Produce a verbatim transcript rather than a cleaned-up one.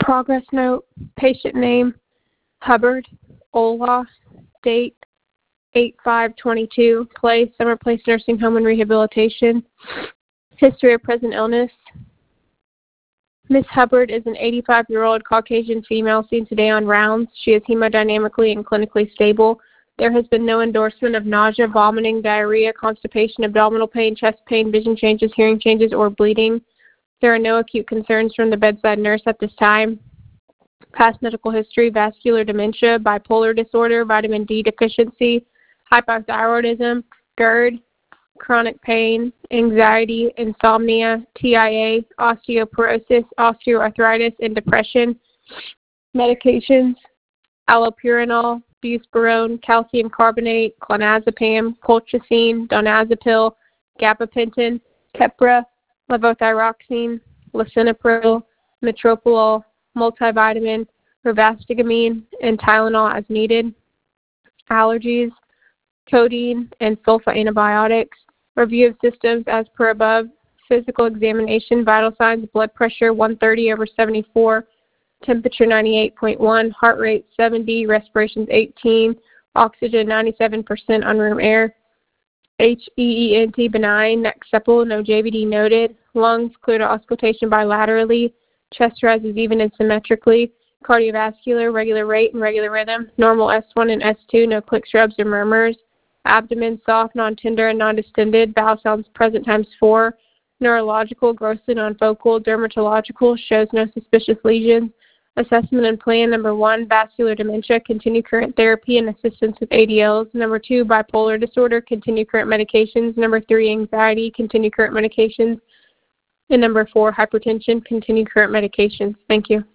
Progress note, patient name, Hubbard, Ola, date, eight five twenty-two, place, Summer Place Nursing Home and Rehabilitation, history of present illness. Miss Hubbard is an eighty-five-year-old Caucasian female seen today on rounds. She is hemodynamically and clinically stable. There has been no endorsement of nausea, vomiting, diarrhea, constipation, abdominal pain, chest pain, vision changes, hearing changes, or bleeding. There are no acute concerns from the bedside nurse at this time. Past medical history, vascular dementia, bipolar disorder, vitamin D deficiency, hypothyroidism, GERD, chronic pain, anxiety, insomnia, T I A, osteoporosis, osteoarthritis, and depression. Medications, allopurinol, buspirone, calcium carbonate, clonazepam, colchicine, donazepam, gabapentin, Keppra, levothyroxine, lisinopril, metoprolol, multivitamin, rivastigamine, and Tylenol as needed. Allergies, codeine, and sulfa antibiotics. Review of systems as per above. Physical examination, vital signs, blood pressure one thirty over seventy-four, temperature ninety-eight point one, heart rate seventy, respirations eighteen, oxygen ninety-seven percent on room air. H E E N T benign, neck supple, no J V D noted. Lungs clear to auscultation bilaterally. Chest rises even and symmetrically. Cardiovascular, regular rate and regular rhythm. Normal S one and S two, no clicks, rubs, or murmurs. Abdomen soft, non-tender, and non-distended. Bowel sounds present times four. Neurological, grossly non-focal. Dermatological, shows no suspicious lesions. Assessment and plan, number one, vascular dementia, continue current therapy and assistance with A D Ls. Number two, bipolar disorder, continue current medications. Number three, anxiety, continue current medications. And number four, hypertension, continue current medications. Thank you.